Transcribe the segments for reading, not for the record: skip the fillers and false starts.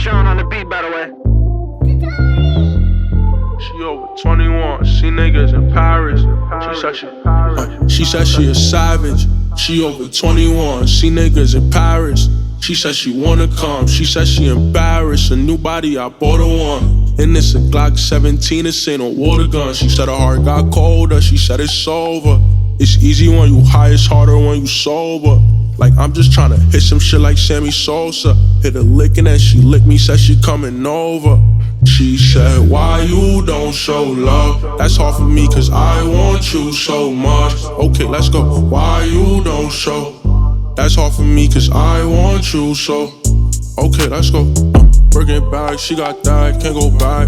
Sean on the beat, by the way. She over 21, see niggas in Paris. She said she a savage. She over 21, see niggas in Paris. She said she wanna come, she said she embarrassed. A new body, I bought her one. And it's a Glock 17, this ain't a water gun. She said her heart got colder, she said it's over. It's easy when you high, it's harder when you sober. Like I'm just tryna hit some shit like Sammy Sosa. Hit a lick and then she licked me, said she coming over. She said, why you don't show love? That's hard for me cause I want you so much. Okay, let's go. Why you don't show? That's hard for me cause I want you so. Okay, let's go. Bring it back, she got that, can't go back.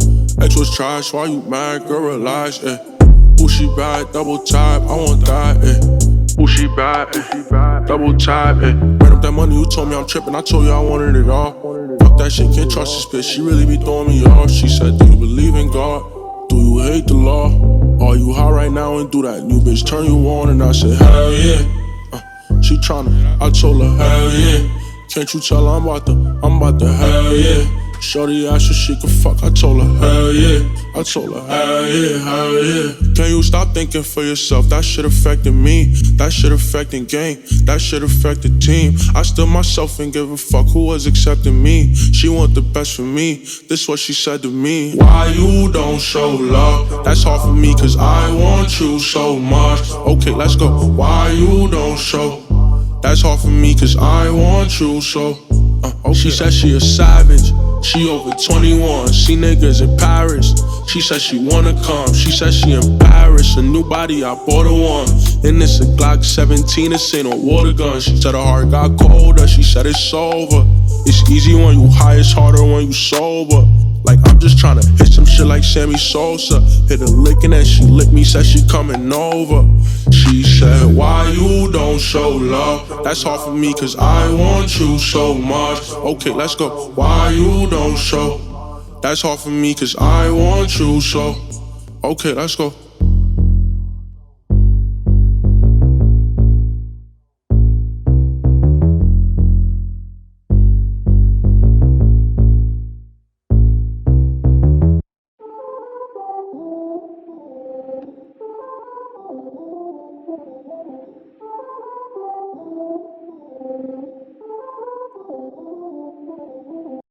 Ex was trash, why you mad? Girl, relax. Ooh, she bad, double tap, I want that. Ooh, she bad, double tap. Ran up that money, you told me I'm tripping, I told you I wanted it all. Fuck that shit, can't trust this bitch, she really be throwing me off. She said, do you believe in God? Do you hate the law? Are you high right now and do that new bitch turn you on? And I said, hell yeah. She tryna, I told her, hell yeah. Can't you tell I'm about to, hell yeah. Shorty asked if she could fuck, I told her, hell yeah. I told her, hell yeah, hell yeah. Can you stop thinking for yourself? That shit affected me, that shit affecting gang, that shit affected team. I still myself and give a fuck who was accepting me. She want the best for me, this what she said to me. Why you don't show love? That's hard for me cause I want you so much. Okay, let's go. Why you don't show? That's hard for me cause I want you so. Okay. She said she a savage. She over 21, see niggas in Paris. She said she wanna come, she said she embarrassed. A new body, I bought her one. And it's a Glock 17, this ain't a water gun. She said her heart got colder, she said it's over. It's easy when you high, it's harder when you sober. Like I'm just tryna hit some shit like Sammy Sosa. Hit a lick and then she licked me, said she coming over. She said, why you don't show love? That's hard for me cause I want you so much. Okay, let's go. Why you don't show? That's hard for me cause I want you so. Okay, let's go.